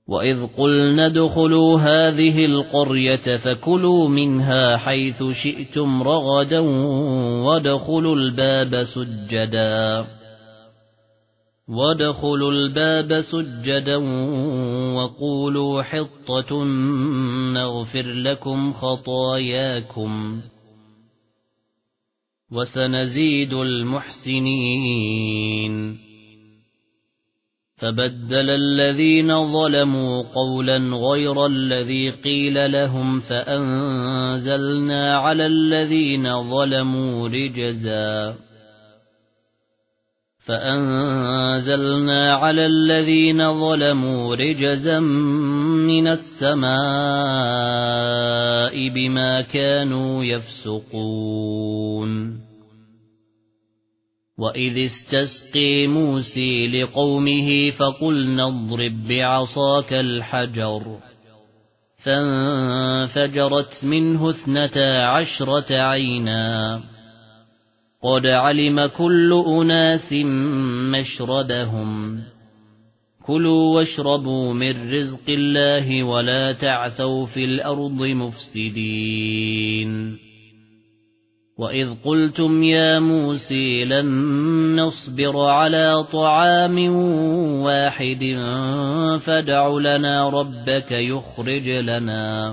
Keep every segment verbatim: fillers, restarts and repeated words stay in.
وَإِذْ قُلْنَا ادْخُلُوا هَذِهِ الْقَرْيَةَ فَكُلُوا مِنْهَا حَيْثُ شِئْتُمْ رَغَدًا وَادْخُلُوا الْبَابَ سُجَّدًا وَادْخُلُوا الْبَابَ سُجَّدًا وَقُولُوا حِطَّةٌ نَغْفِرْ لَكُمْ خَطَايَاكُمْ وَسَنَزِيدُ الْمُحْسِنِينَ فَبَدَّلَ الَّذِينَ ظَلَمُوا قَوْلًا غَيْرَ الَّذِي قِيلَ لَهُمْ فَأَنزَلْنَا عَلَى الَّذِينَ ظَلَمُوا رِجْزًا فَأَنزَلْنَا عَلَى الَّذِينَ ظَلَمُوا رِجْزًا مِنَ السَّمَاءِ بِمَا كَانُوا يَفْسُقُونَ وَإِذِ اسْتَسْقَىٰ مُوسَىٰ لِقَوْمِهِ فَقُلْنَا اضْرِب بِّعَصَاكَ الْحَجَرَ فَانفَجَرَتْ مِنْهُ اثْنَتَا عَشْرَةَ عَيْنًا قَدْ عَلِمَ كُلُّ أُنَاسٍ مَّشْرَبَهُمْ كُلُوا وَاشْرَبُوا مِن رِّزْقِ اللَّهِ وَلَا تَعْثَوْا فِي الْأَرْضِ مُفْسِدِينَ وَإِذْ قُلْتُمْ يَا مُوسَىٰ لَن نَّصْبِرَ عَلَىٰ طَعَامٍ وَاحِدٍ فَادْعُ لَنَا رَبَّكَ يُخْرِجْ لَنَا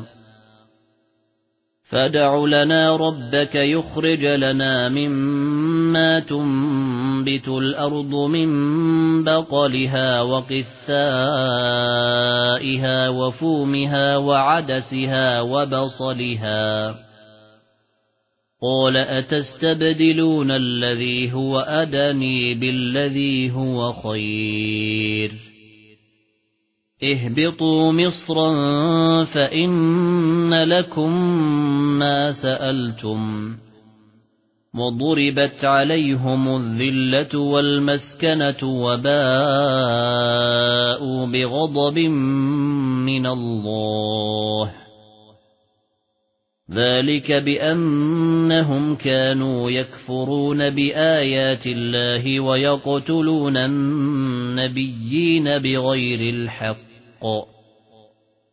فَادْعُ لَنَا رَبَّكَ يُخْرِجْ لَنَا مِمَّا تُنبِتُ الْأَرْضُ مِن بَقْلِهَا وَقِثَّائِهَا وَفُومِهَا وَعَدَسِهَا وَبَصَلِهَا قَالَ أَتَسْتَبْدِلُونَ الَّذِي هُوَ أَدْنَىٰ بِالَّذِي هُوَ خَيْرٌ اهْبِطُوا مِصْرًا فَإِنَّ لَكُم مَّا سَأَلْتُمْ وَضُرِبَتْ عَلَيْهِمُ الذِّلَّةُ وَالْمَسْكَنَةُ وَبَاءُوا بِغَضَبٍ مِّنَ اللَّهِ ذَلِكَ بِأَنَّهُمْ كَانُوا يَكْفُرُونَ بِآيَاتِ اللَّهِ وَيَقْتُلُونَ النَّبِيِّينَ بِغَيْرِ الْحَقِّ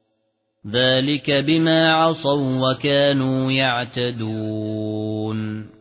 ذَلِكَ بِمَا عَصَوا وَّكَانُوا يَعْتَدُونَ